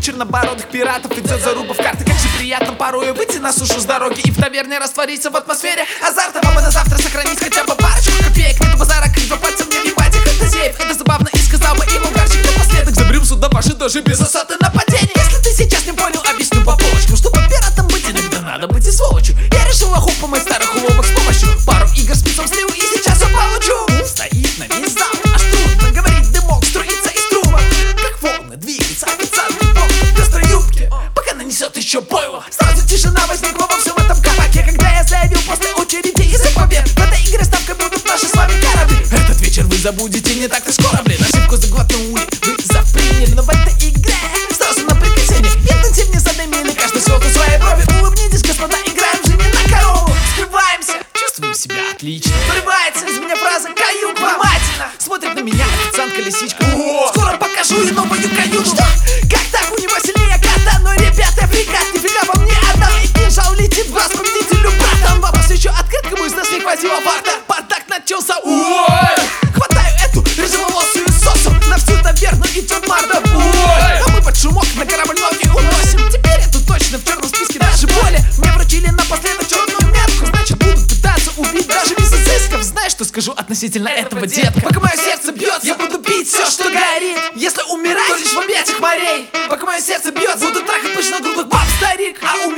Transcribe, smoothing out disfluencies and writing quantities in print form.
чернобородых пиратов идет заруба в карты. Как же приятно порою выйти на сушу с дороги и в таверне раствориться в атмосфере азарта. Вам бы на завтра сохранить хотя бы парочку копеек. Нет базара, как два пальца мне въебать их это зеев. Это забавно и сказал бы им угарчик напоследок. Заберем сюда ваши даже без осады нападения. Если ты сейчас не понял, объясню по полочкам. Чтобы пиратом быть иногда надо быть и сволочью. Я решил охупать старых уловок с помощью пару игр спецом слил и сейчас я получу. Стоит на весь зал, аж трудно говорить, дымок струится из трубок. Как волны двигается официантный бог в пестрой юбке, пока нанесет еще пойло. Сразу тишина возникла во всем этом кабаке, когда я заявил после очереди язык побед. В этой игре ставкой будут наши с вами корабли. Этот вечер вы забудете не так-то скоро, блин. Ошибку заглотнули, вы заприняли, но в этой игре сразу на прикосновение интенсивнее задымили каждый соту своей брови. Улыбнитесь, господа, играем же не на корову. Скрываемся, чувствуем себя отлично. Вырывается из меня фраза «кают внимательно». Смотрит на меня официантка-лисичка. Скоро покажу и новую каюту. Что? Как так? У него сильнее кота. Но, ребята, фрикат нифига вам не отдам. И кинжал летит в глаз победителю брата. Он вопрос еще открыт, кому из нас не хватило фарта. Бардак начался. Хватаю эту рыжеволосую сосу. На всю таверну идет морда. А мы под шумок на корабль ноги уносим. Теперь я тут точно в черном списке, даже более. Мне вручили напоследок черную метку. Значит, будут пытаться убить даже без изысков. Знаешь, что скажу относительно этого, детка? Пока мое сердце бьет, я буду пить все, что горит. Если умирать, то лишь в объятиях морей. Пока мое сердце бьет, буду трахать пышногрудых баб, старик. А